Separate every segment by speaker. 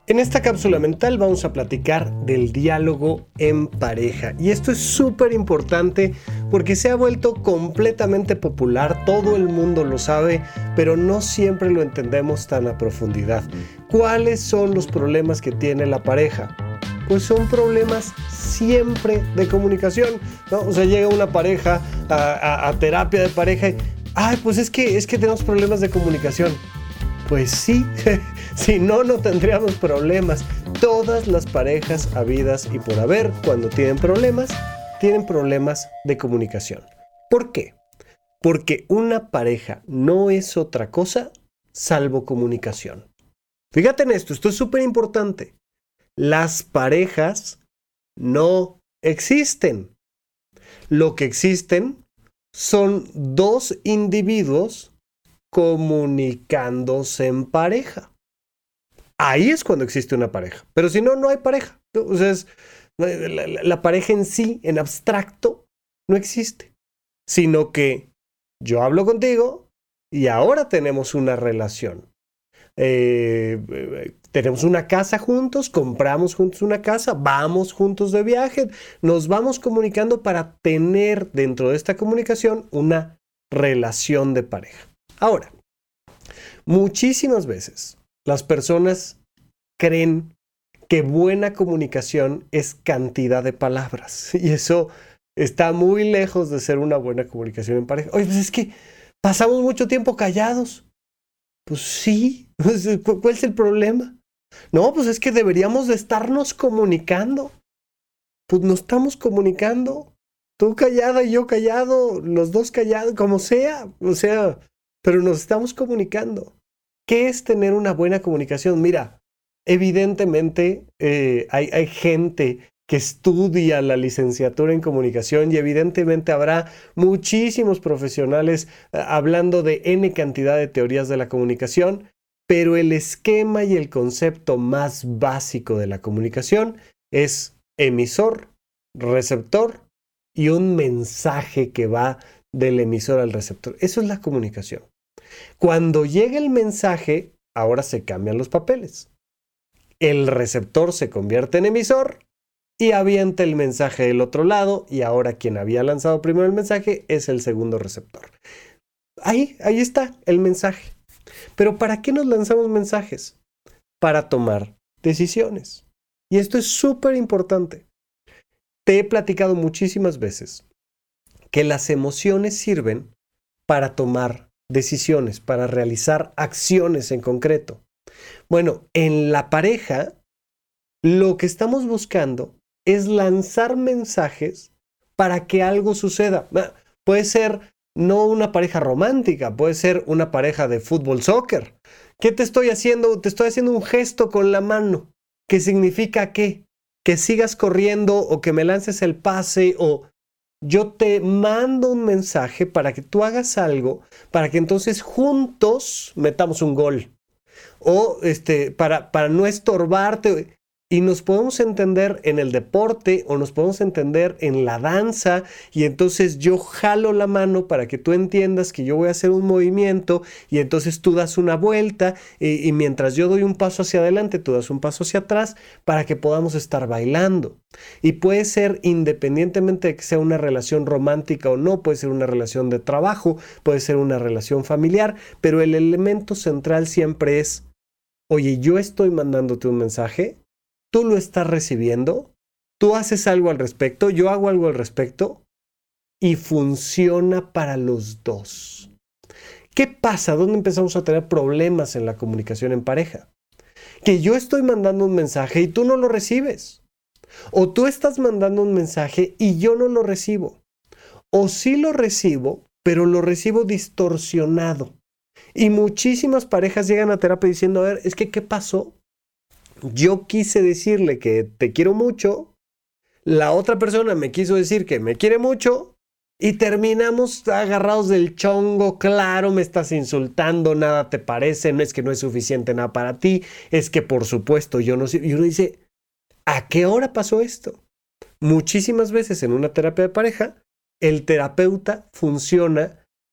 Speaker 1: En esta cápsula mental vamos a platicar del diálogo en pareja. Y esto es súper importante porque se ha vuelto completamente popular, todo el mundo lo sabe, pero no siempre lo entendemos tan a profundidad. ¿Cuáles son los problemas que tiene la pareja? Pues son problemas siempre de comunicación, ¿no? O sea, llega una pareja a terapia de pareja y, pues es que tenemos problemas de comunicación. Pues sí, si no, no tendríamos problemas. Todas las parejas habidas y por haber, cuando tienen problemas de comunicación. ¿Por qué? Porque una pareja no es otra cosa salvo comunicación. Fíjate en esto es súper importante. Las parejas no existen. Lo que existen son dos individuos comunicándose en pareja. Ahí es cuando existe una pareja. Pero si no, no hay pareja. O sea, la pareja en sí, en abstracto, no existe. Sino que yo hablo contigo y ahora tenemos una relación. Tenemos una casa juntos, compramos juntos una casa, vamos juntos de viaje, nos vamos comunicando para tener dentro de esta comunicación una relación de pareja. Ahora, muchísimas veces las personas creen que buena comunicación es cantidad de palabras y eso está muy lejos de ser una buena comunicación en pareja. Oye, pues es que pasamos mucho tiempo callados. Pues sí, ¿cuál es el problema? No, pues es que deberíamos de estarnos comunicando. Pues nos estamos comunicando. Tú callada y yo callado, los dos callados, como sea. O sea, pero nos estamos comunicando. ¿Qué es tener una buena comunicación? Mira, evidentemente hay gente que estudia la licenciatura en comunicación y evidentemente habrá muchísimos profesionales hablando de N cantidad de teorías de la comunicación, pero el esquema y el concepto más básico de la comunicación es emisor, receptor y un mensaje que va del emisor al receptor. Eso es la comunicación. Cuando llega el mensaje, ahora se cambian los papeles. El receptor se convierte en emisor y avienta el mensaje del otro lado y ahora quien había lanzado primero el mensaje es el segundo receptor. Ahí está el mensaje. Pero ¿para qué nos lanzamos mensajes? Para tomar decisiones. Y esto es súper importante. Te he platicado muchísimas veces que las emociones sirven para tomar decisiones, para realizar acciones en concreto. Bueno, en la pareja, lo que estamos buscando es lanzar mensajes para que algo suceda. Puede ser no una pareja romántica, puede ser una pareja de fútbol, soccer. ¿Qué te estoy haciendo? Te estoy haciendo un gesto con la mano. ¿Qué significa qué? Que sigas corriendo o que me lances el pase o yo te mando un mensaje para que tú hagas algo, para que entonces juntos metamos un gol. O para no estorbarte. Y nos podemos entender en el deporte o nos podemos entender en la danza y entonces yo jalo la mano para que tú entiendas que yo voy a hacer un movimiento y entonces tú das una vuelta y mientras yo doy un paso hacia adelante, tú das un paso hacia atrás para que podamos estar bailando. Y puede ser independientemente de que sea una relación romántica o no, puede ser una relación de trabajo, puede ser una relación familiar, pero el elemento central siempre es, oye, yo estoy mandándote un mensaje, tú lo estás recibiendo, tú haces algo al respecto, yo hago algo al respecto y funciona para los dos. ¿Qué pasa? ¿Dónde empezamos a tener problemas en la comunicación en pareja? Que yo estoy mandando un mensaje y tú no lo recibes. O tú estás mandando un mensaje y yo no lo recibo. O sí lo recibo, pero lo recibo distorsionado. Y muchísimas parejas llegan a terapia diciendo, a ver, es que ¿qué pasó? Yo quise decirle que te quiero mucho, la otra persona me quiso decir que me quiere mucho y terminamos agarrados del chongo. Claro, me estás insultando, nada te parece, no es que no es suficiente nada para ti, es que por supuesto yo no sé. Y uno dice, ¿a qué hora pasó esto? Muchísimas veces en una terapia de pareja, el terapeuta funciona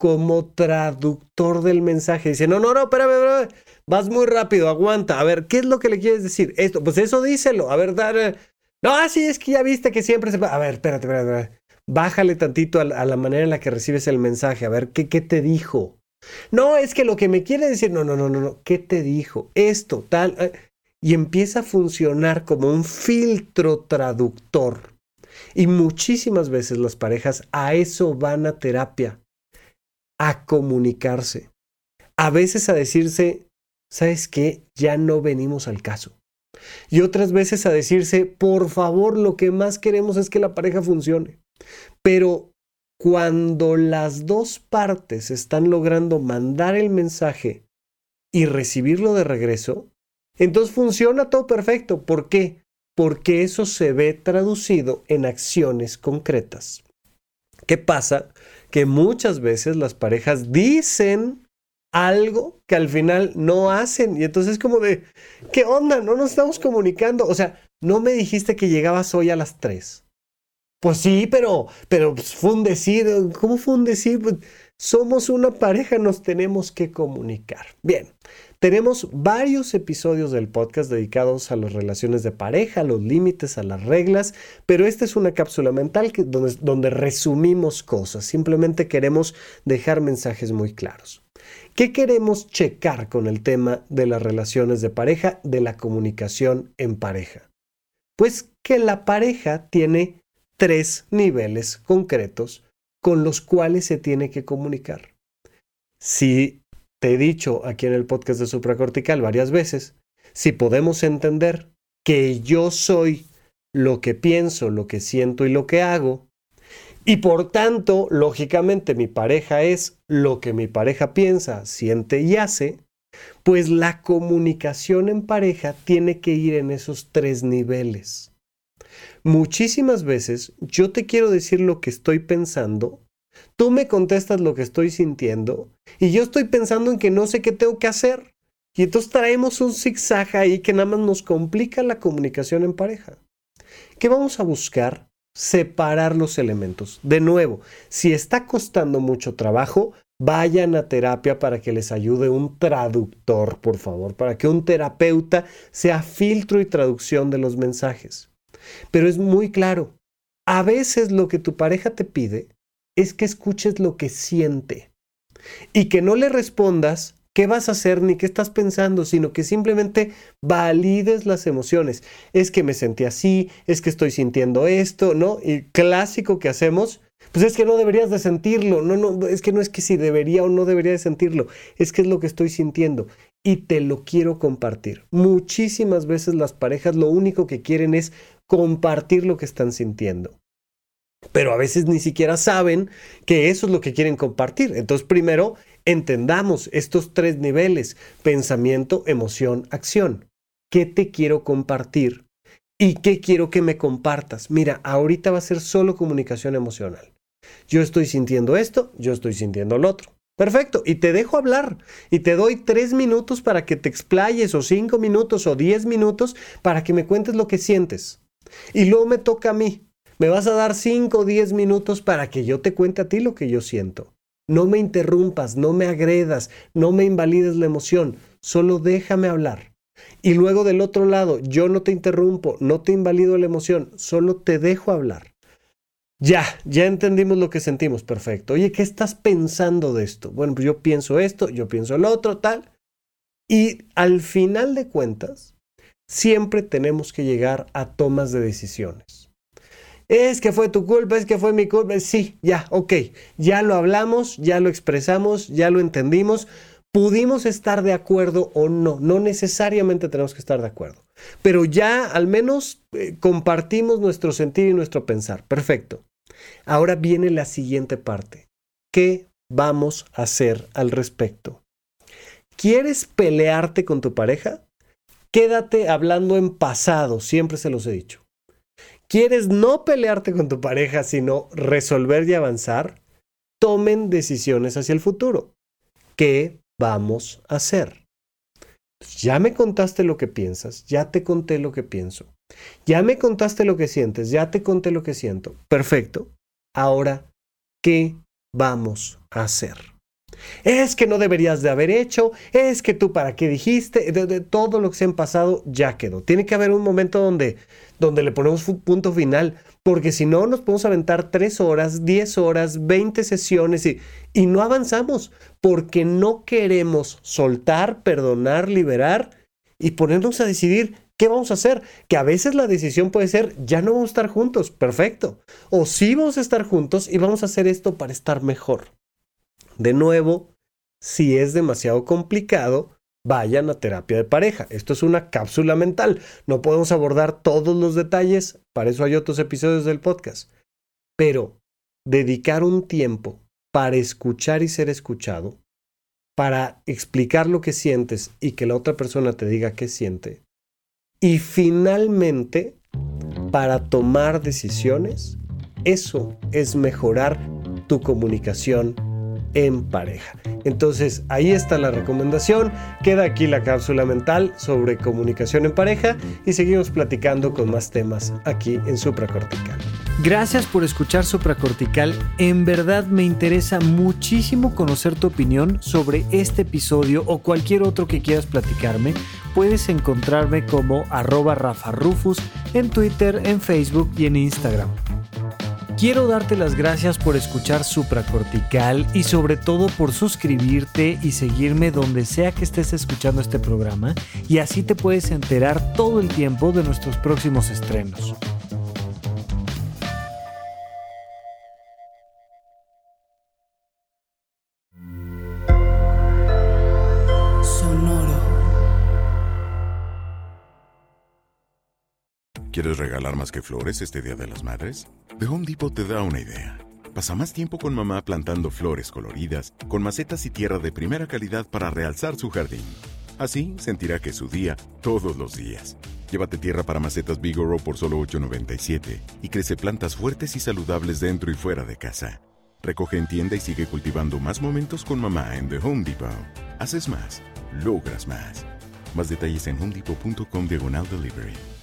Speaker 1: como traductor del mensaje. Dice, no, espérame, vas muy rápido, aguanta. A ver, ¿qué es lo que le quieres decir? Esto, pues eso díselo. A ver, dale. No, sí, es que ya viste que siempre se... A ver, espérate. Bájale tantito a la manera en la que recibes el mensaje. A ver, ¿qué te dijo? No, es que lo que me quiere decir... No. ¿Qué te dijo? Esto, tal... Y empieza a funcionar como un filtro traductor. Y muchísimas veces las parejas a eso van a terapia, a comunicarse. A veces a decirse, ¿sabes qué? Ya no venimos al caso. Y otras veces a decirse, por favor, lo que más queremos es que la pareja funcione. Pero cuando las dos partes están logrando mandar el mensaje y recibirlo de regreso, entonces funciona todo perfecto. ¿Por qué? Porque eso se ve traducido en acciones concretas. ¿Qué pasa? Que muchas veces las parejas dicen algo que al final no hacen. Y entonces es como de, ¿qué onda? No nos estamos comunicando. O sea, no me dijiste que llegabas hoy a las 3. Pues sí, pero pues fue un decir. ¿Cómo fue un decir? Pues somos una pareja, nos tenemos que comunicar. Bien, tenemos varios episodios del podcast dedicados a las relaciones de pareja, a los límites, a las reglas, pero esta es una cápsula mental donde resumimos cosas. Simplemente queremos dejar mensajes muy claros. ¿Qué queremos checar con el tema de las relaciones de pareja, de la comunicación en pareja? Pues que la pareja tiene 3 niveles concretos con los cuales se tiene que comunicar. Si te he dicho aquí en el podcast de supracortical varias veces, si podemos entender que yo soy lo que pienso, lo que siento y lo que hago, y por tanto, lógicamente, mi pareja es lo que mi pareja piensa, siente y hace, pues la comunicación en pareja tiene que ir en esos 3 niveles. Muchísimas veces yo te quiero decir lo que estoy pensando, tú me contestas lo que estoy sintiendo y yo estoy pensando en que no sé qué tengo que hacer. Y entonces traemos un zigzag ahí que nada más nos complica la comunicación en pareja. ¿Qué vamos a buscar? Separar los elementos. De nuevo, si está costando mucho trabajo, vayan a terapia para que les ayude un traductor, por favor, para que un terapeuta sea filtro y traducción de los mensajes. Pero es muy claro, a veces lo que tu pareja te pide es que escuches lo que siente y que no le respondas qué vas a hacer ni qué estás pensando, sino que simplemente valides las emociones. Es que me sentí así, es que estoy sintiendo esto, ¿no? Y clásico que hacemos, pues es que no deberías de sentirlo. No, es que si debería o no debería de sentirlo, es que es lo que estoy sintiendo y te lo quiero compartir. Muchísimas veces las parejas lo único que quieren es compartir lo que están sintiendo. Pero a veces ni siquiera saben que eso es lo que quieren compartir. Entonces, primero, entendamos estos 3 niveles: pensamiento, emoción, acción. ¿Qué te quiero compartir? ¿Y qué quiero que me compartas? Mira, ahorita va a ser solo comunicación emocional. Yo estoy sintiendo esto, yo estoy sintiendo lo otro. Perfecto, y te dejo hablar y te doy 3 minutos para que te explayes, o 5 minutos o 10 minutos para que me cuentes lo que sientes. Y luego me toca a mí. Me vas a dar 5 o 10 minutos para que yo te cuente a ti lo que yo siento. No me interrumpas, no me agredas, no me invalides la emoción, solo déjame hablar. Y luego del otro lado, yo no te interrumpo, no te invalido la emoción, solo te dejo hablar. Ya entendimos lo que sentimos, perfecto. Oye, ¿qué estás pensando de esto? Bueno, pues yo pienso esto, yo pienso lo otro, tal. Y al final de cuentas, siempre tenemos que llegar a tomas de decisiones. Es que fue tu culpa, es que fue mi culpa. Sí, ya, ok. Ya lo hablamos, ya lo expresamos, ya lo entendimos. Pudimos estar de acuerdo o no. No necesariamente tenemos que estar de acuerdo. Pero ya al menos compartimos nuestro sentir y nuestro pensar. Perfecto. Ahora viene la siguiente parte. ¿Qué vamos a hacer al respecto? ¿Quieres pelearte con tu pareja? Quédate hablando en pasado, siempre se los he dicho. ¿Quieres no pelearte con tu pareja, sino resolver y avanzar? Tomen decisiones hacia el futuro. ¿Qué vamos a hacer? Ya me contaste lo que piensas, ya te conté lo que pienso. Ya me contaste lo que sientes, ya te conté lo que siento. Perfecto. Ahora, ¿qué vamos a hacer? Es que no deberías de haber hecho, es que tú para qué dijiste, de todo lo que se ha pasado ya quedó. Tiene que haber un momento donde le ponemos un punto final, porque si no nos podemos aventar 3 horas, 10 horas, 20 sesiones y no avanzamos, porque no queremos soltar, perdonar, liberar y ponernos a decidir qué vamos a hacer. Que a veces la decisión puede ser, ya no vamos a estar juntos, perfecto. O sí vamos a estar juntos y vamos a hacer esto para estar mejor. De nuevo, si es demasiado complicado, vayan a terapia de pareja. Esto es una cápsula mental. No podemos abordar todos los detalles, para eso hay otros episodios del podcast. Pero dedicar un tiempo para escuchar y ser escuchado, para explicar lo que sientes y que la otra persona te diga qué siente. Y finalmente, para tomar decisiones, eso es mejorar tu comunicación en pareja. Entonces, ahí está la recomendación. Queda aquí la cápsula mental sobre comunicación en pareja y seguimos platicando con más temas aquí en Supracortical. Gracias por escuchar Supracortical. En verdad me interesa muchísimo conocer tu opinión sobre este episodio o cualquier otro que quieras platicarme. Puedes encontrarme como @RafaRufus en Twitter, en Facebook y en Instagram. Quiero darte las gracias por escuchar Supracortical y sobre todo por suscribirte y seguirme donde sea que estés escuchando este programa, y así te puedes enterar todo el tiempo de nuestros próximos estrenos.
Speaker 2: ¿Quieres regalar más que flores este Día de las Madres? The Home Depot te da una idea. Pasa más tiempo con mamá plantando flores coloridas, con macetas y tierra de primera calidad para realzar su jardín. Así sentirá que es su día todos los días. Llévate tierra para macetas Bigoro por solo $8.97 y crece plantas fuertes y saludables dentro y fuera de casa. Recoge en tienda y sigue cultivando más momentos con mamá en The Home Depot. Haces más, logras más. Más detalles en homedepot.com/delivery.